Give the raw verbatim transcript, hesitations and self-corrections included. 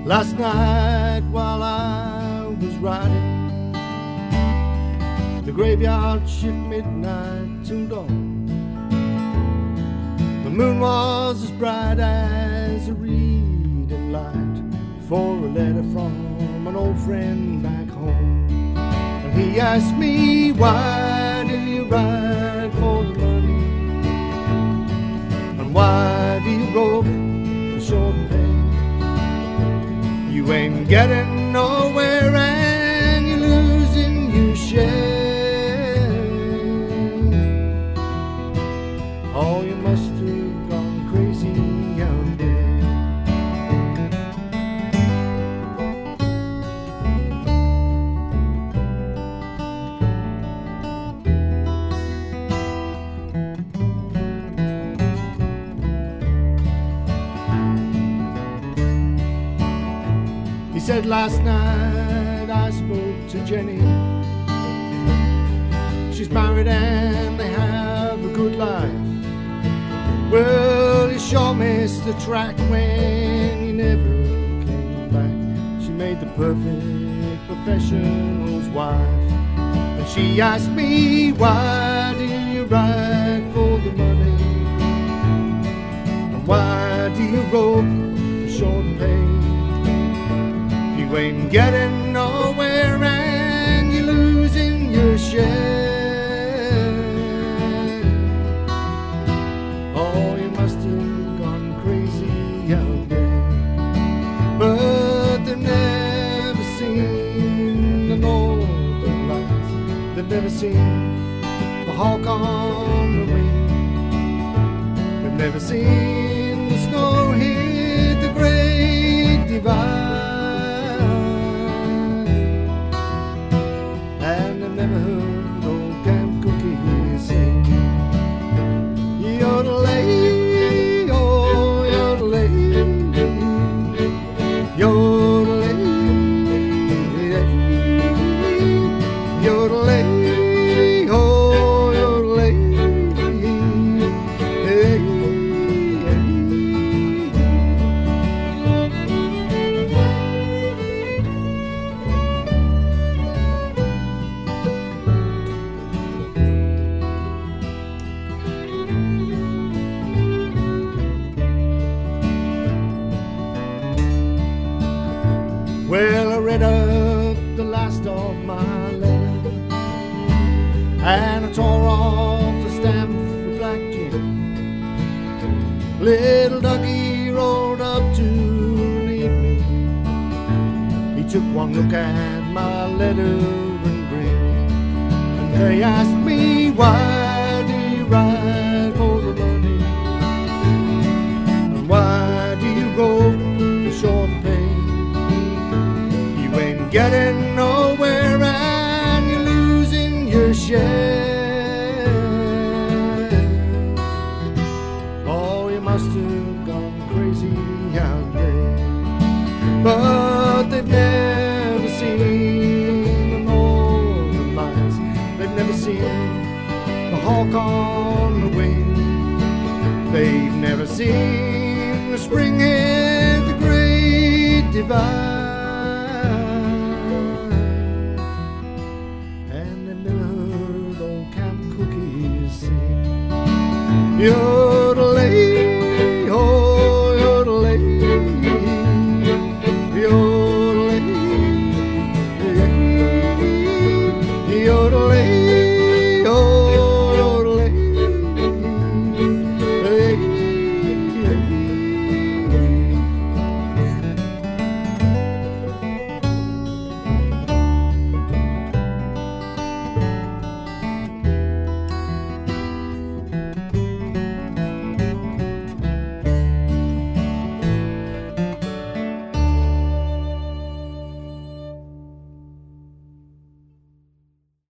Last night while I was riding the graveyard shift, midnight to dawn, the moon was as bright as a reading light for a letter from an old friend back home. And he asked me, why do you ride for the money? And why do you rope for short pay? You ain't getting nowhere and you're losing your share. Oh, you must have gone crazy out there. He said, last night I spoke to Jenny. She's married and they have a good life. Well, you sure missed the track when you never came back. She made the perfect professional's wife. And she asked me, why do you ride for the money? And why do you rope for short pay? You ain't getting nowhere and you're losing your share. Oh, you must have gone crazy out there. But they've never seen the northern lights. They've never seen the hawk on the wing. They've never seen the snow hit the great divide. Never heard old Camp Cookie sing. Yodelay, oh yodelay, yodelay, yodelay, oh yodelay, hey, hey. Well, I read up the last of my letter, and I tore off a stamp for Black Jim. Little Dougie rolled up to meet me. He took one look at my letter and grinned. And they asked me, why do you ride for the money? And why do you rope for short pay? Getting nowhere and you're losing your share. Oh, you must have gone crazy out there. But they've never seen the northern lights. They've never seen the hawk on the wing. They've never seen the spring hit the great divide. You